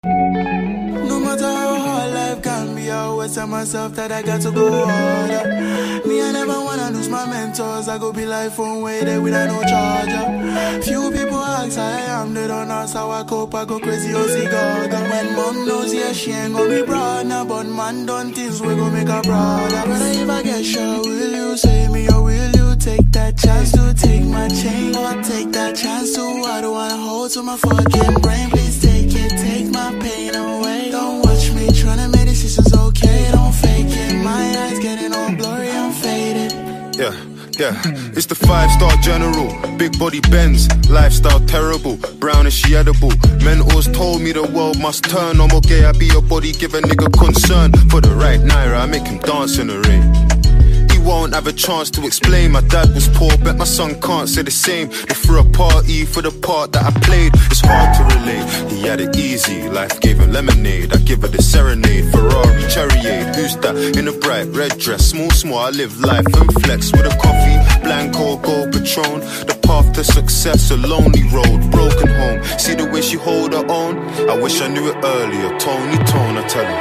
No matter how hard life can be, I always tell myself that I got to go harder. Me, I never wanna lose my mentors. I go be like phone way there without no charger. Few people ask how I am, they don't ask how I cope. I go crazy on cigar. When mom knows, yeah, she ain't gonna be proud now, but man done things we gon' make her brother. Brother, if I get shot, will you save me or will you take that chance to take my chain? Or take that chance to, I don't wanna hold to my fucking brain. Please take it, take my pain away. Don't watch me tryna make decisions okay. Don't fake it, my eyes getting all blurry, I'm faded. Yeah, it's the 5-star general. Big body Benz, lifestyle terrible. Brown and she edible. Mentors told me the world must turn. No more gay, I be your body, give a nigga concern. For the right naira, I make him dance in the rain. Won't have a chance to explain. My dad was poor, bet my son can't say the same. They threw a party for the part that I played. It's hard to relate, he had it easy. Life gave him lemonade, I give her the serenade. Ferrari, Cherryade, who's that in a bright red dress? Small, I live life and flex. With a coffee, Blanco, Gold Patron. The path to success, a lonely road, broken home. See the way she hold her own? I wish I knew it earlier. Tony Tone, I tell you.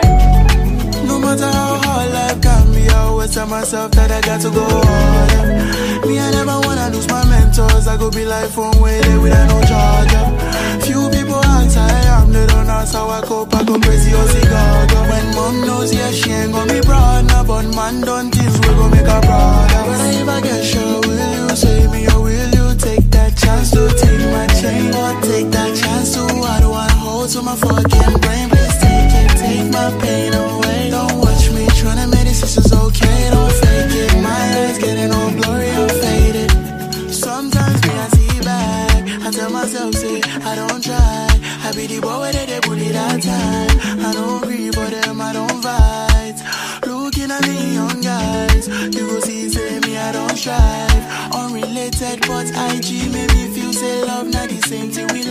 No matter how hard life can be, I always tell myself that I got to go harder. Me, I never wanna lose my mentors. I go be like phone way there without no charger. Few people ask how I am, they don't ask how I cope. I go crazy on cigar. When mom knows, yeah, she ain't gonna be proud now, but man done things we gon' make her brother. Brother, if I get shot, will you save me or will you take that chance to take my chain? Or take that chance to, I don't wanna hold to my fucking brain. Please take it, take my pain away. Don't watch me tryna make decisions okay. Don't fake it, my eyes getting all blurry, I'm faded. Sometimes me I see back, I tell myself say I don't try. I be the boy where they bully that time. I don't grieve for them, I don't fight. Looking at me young guys, you go see say me I don't strive. Unrelated but IG make me feel say love not the same thing we